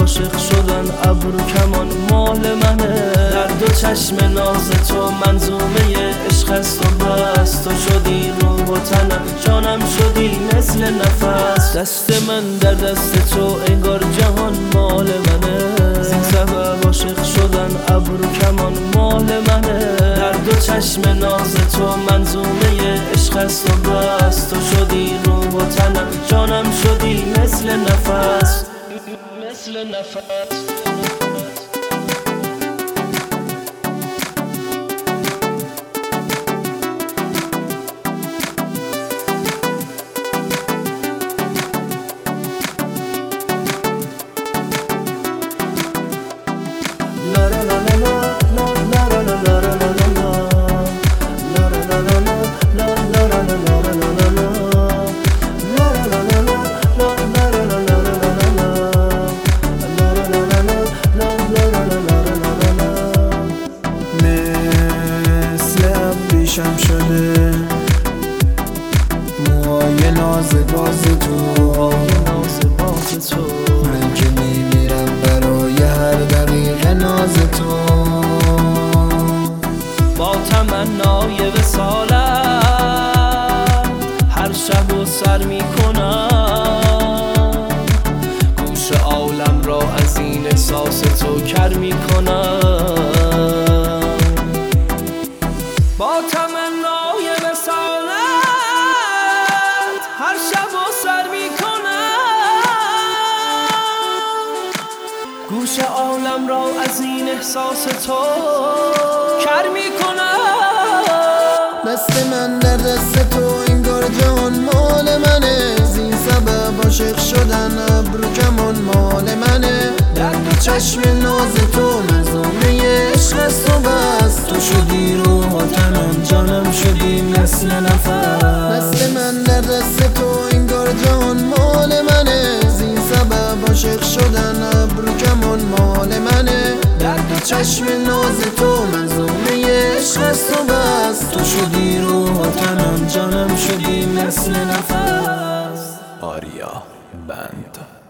عاشق شدن ابرو کمان مال منه. در دو چشم ناز تو منظومه عشق است و بس. تو شدی روح و تنم، جانم شدی مثل نفس. دست من در دست تو انگار جهان مال منه. زین سبب عاشق شدن ابرو کمان مال منه. در دو چشم ناز تو منظومه عشق است و بس. تو شدی روح و تنم، جانم شدی مثل نفس. مثل نفس. شم شده موهای ناز باز تو، من که میمیرم برای هر دقیقه ناز تو. با تمنای وصالت هر شب و سر میکنم. گوش عالم را از این احساس تو کر میکنم. با تمنای وصالت هر شب و سر میکنم. گوش عالم را از این احساس تو کر میکنم. دست من در دست تو انگار جهان مال منه. زین سبب عاشق شدن ابرو کمان مال منه. در دو چشم ناز تو منظومه عشق است و بس. تو شدی روح و تنم، جانم شدی مثل نفس. دست من در دست تو انگار جهان مال منه. زین سبب عاشق شدن ابرو کمان مال منه. در دو چشم ناز تو منظومه عشق است و بس. تو شدی روح و تنم، جانم شدی مثل نفس. آریا بند.